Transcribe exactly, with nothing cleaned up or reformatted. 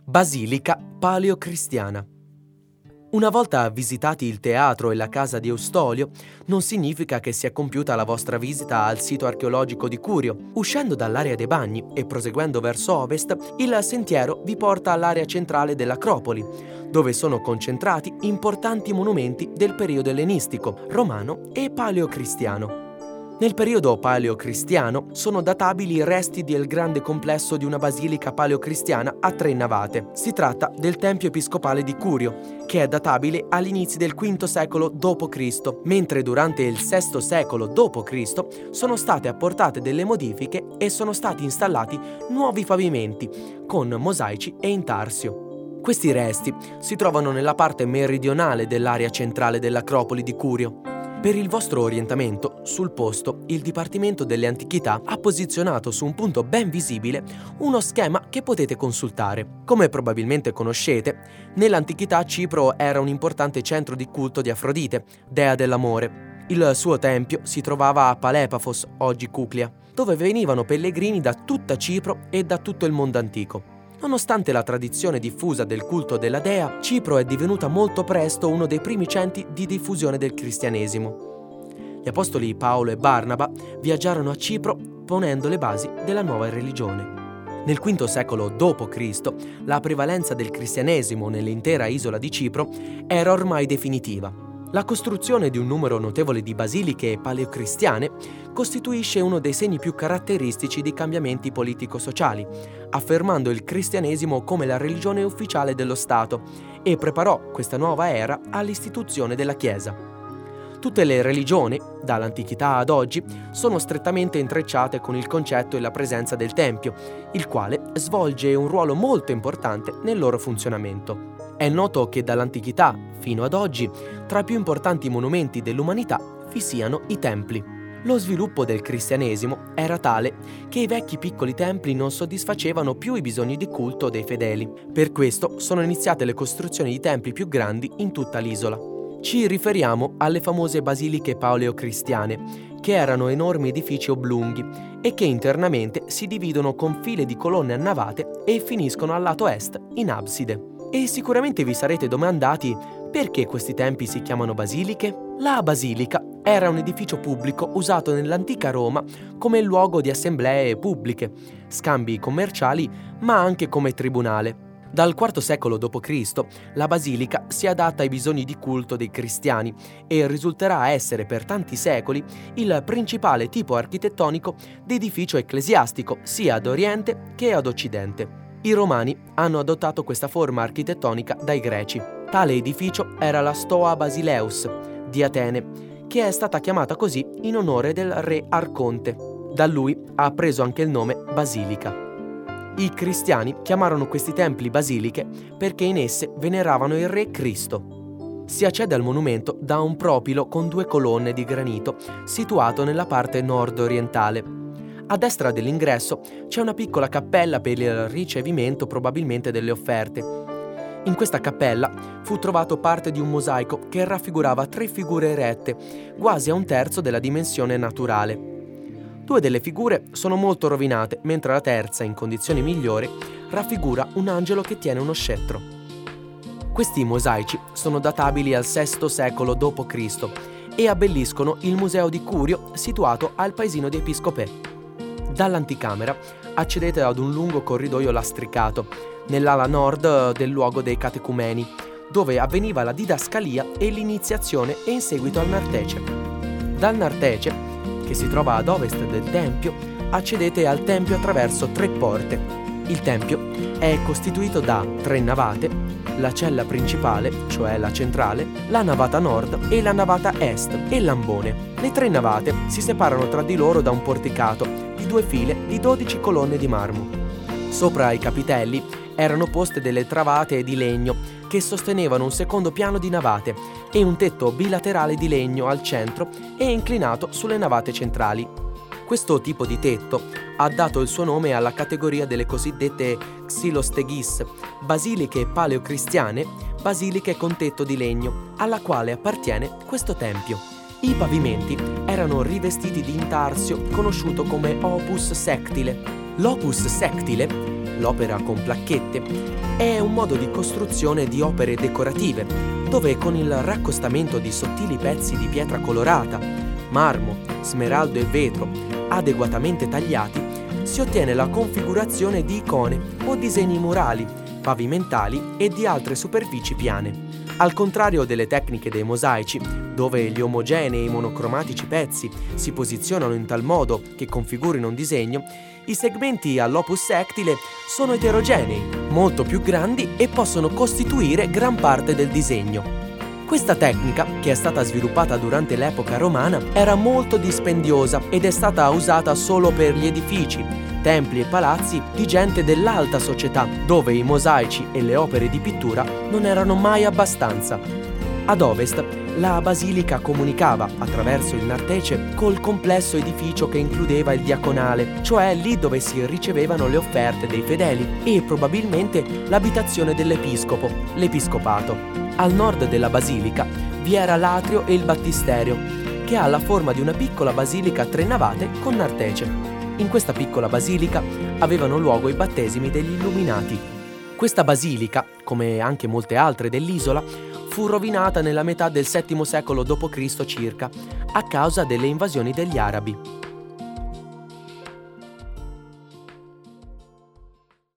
Basilica paleocristiana. Una volta visitati il teatro e la casa di Eustolio, non significa che sia compiuta la vostra visita al sito archeologico di Curio. Uscendo dall'area dei bagni e proseguendo verso ovest, il sentiero vi porta all'area centrale dell'Acropoli, dove sono concentrati importanti monumenti del periodo ellenistico, romano e paleocristiano. Nel periodo paleocristiano sono databili i resti del grande complesso di una basilica paleocristiana a tre navate. Si tratta del Tempio Episcopale di Curio, che è databile agli inizi del quinto secolo dopo Cristo, mentre durante il sesto secolo dopo Cristo sono state apportate delle modifiche e sono stati installati nuovi pavimenti con mosaici e intarsio. Questi resti si trovano nella parte meridionale dell'area centrale dell'Acropoli di Curio. Per il vostro orientamento, sul posto, il Dipartimento delle Antichità ha posizionato su un punto ben visibile uno schema che potete consultare. Come probabilmente conoscete, nell'antichità Cipro era un importante centro di culto di Afrodite, dea dell'amore. Il suo tempio si trovava a Palepafos, oggi Cuclia, dove venivano pellegrini da tutta Cipro e da tutto il mondo antico. Nonostante la tradizione diffusa del culto della dea, Cipro è divenuta molto presto uno dei primi centri di diffusione del cristianesimo. Gli apostoli Paolo e Barnaba viaggiarono a Cipro ponendo le basi della nuova religione. Nel quinto secolo dopo Cristo, la prevalenza del cristianesimo nell'intera isola di Cipro era ormai definitiva. La costruzione di un numero notevole di basiliche paleocristiane costituisce uno dei segni più caratteristici di cambiamenti politico-sociali, affermando il cristianesimo come la religione ufficiale dello Stato e preparò questa nuova era all'istituzione della Chiesa. Tutte le religioni, dall'antichità ad oggi, sono strettamente intrecciate con il concetto e la presenza del Tempio, il quale svolge un ruolo molto importante nel loro funzionamento. È noto che dall'antichità fino ad oggi, tra i più importanti monumenti dell'umanità vi siano i templi. Lo sviluppo del cristianesimo era tale che i vecchi piccoli templi non soddisfacevano più i bisogni di culto dei fedeli. Per questo sono iniziate le costruzioni di templi più grandi in tutta l'isola. Ci riferiamo alle famose basiliche paleocristiane, che erano enormi edifici oblunghi e che internamente si dividono con file di colonne a navate e finiscono al lato est in abside. E sicuramente vi sarete domandati perché questi templi si chiamano basiliche? La basilica era un edificio pubblico usato nell'antica Roma come luogo di assemblee pubbliche, scambi commerciali, ma anche come tribunale. Dal quarto secolo dopo Cristo, la basilica si adatta ai bisogni di culto dei cristiani e risulterà essere per tanti secoli il principale tipo architettonico di edificio ecclesiastico sia ad Oriente che ad Occidente. I Romani hanno adottato questa forma architettonica dai Greci. Tale edificio era la Stoa Basileus di Atene, che è stata chiamata così in onore del re Arconte. Da lui ha preso anche il nome basilica. I cristiani chiamarono questi templi basiliche perché in esse veneravano il re Cristo. Si accede al monumento da un propilo con due colonne di granito situato nella parte nord-orientale. A destra dell'ingresso c'è una piccola cappella per il ricevimento probabilmente delle offerte. In questa cappella fu trovato parte di un mosaico che raffigurava tre figure erette, quasi a un terzo della dimensione naturale. Due delle figure sono molto rovinate, mentre la terza, in condizioni migliori, raffigura un angelo che tiene uno scettro. Questi mosaici sono databili al sesto secolo dopo Cristo e abbelliscono il museo di Curio situato al paesino di Episcopè. Dall'anticamera accedete ad un lungo corridoio lastricato, nell'ala nord del luogo dei catecumeni, dove avveniva la didascalia e l'iniziazione e in seguito al nartece. Dal nartece, che si trova ad ovest del tempio, accedete al tempio attraverso tre porte. Il tempio è costituito da tre navate, la cella principale, cioè la centrale, la navata nord e la navata est e l'ambone. Le tre navate si separano tra di loro da un porticato di due file di dodici colonne di marmo. Sopra i capitelli erano poste delle travate di legno che sostenevano un secondo piano di navate e un tetto bilaterale di legno al centro e inclinato sulle navate centrali. Questo tipo di tetto ha dato il suo nome alla categoria delle cosiddette xylostegis, basiliche paleocristiane, basiliche con tetto di legno, alla quale appartiene questo tempio. I pavimenti erano rivestiti di intarsio conosciuto come opus sectile. L'opus sectile l'opera con placchette, è un modo di costruzione di opere decorative, dove con il raccostamento di sottili pezzi di pietra colorata, marmo, smeraldo e vetro, adeguatamente tagliati, si ottiene la configurazione di icone o disegni murali, pavimentali e di altre superfici piane. Al contrario delle tecniche dei mosaici, dove gli omogenei monocromatici pezzi si posizionano in tal modo che configurino un disegno, i segmenti all'opus sectile sono eterogenei, molto più grandi e possono costituire gran parte del disegno. Questa tecnica, che è stata sviluppata durante l'epoca romana, era molto dispendiosa ed è stata usata solo per gli edifici, templi e palazzi di gente dell'alta società, dove i mosaici e le opere di pittura non erano mai abbastanza. Ad ovest, la basilica comunicava, attraverso il nartece, col complesso edificio che includeva il diaconale, cioè lì dove si ricevevano le offerte dei fedeli, e probabilmente l'abitazione dell'episcopo, l'episcopato. Al nord della basilica vi era l'atrio e il battisterio, che ha la forma di una piccola basilica a tre navate con nartece. In questa piccola basilica avevano luogo i battesimi degli illuminati. Questa basilica, come anche molte altre dell'isola, fu rovinata nella metà del settimo secolo dopo Cristo circa, a causa delle invasioni degli arabi.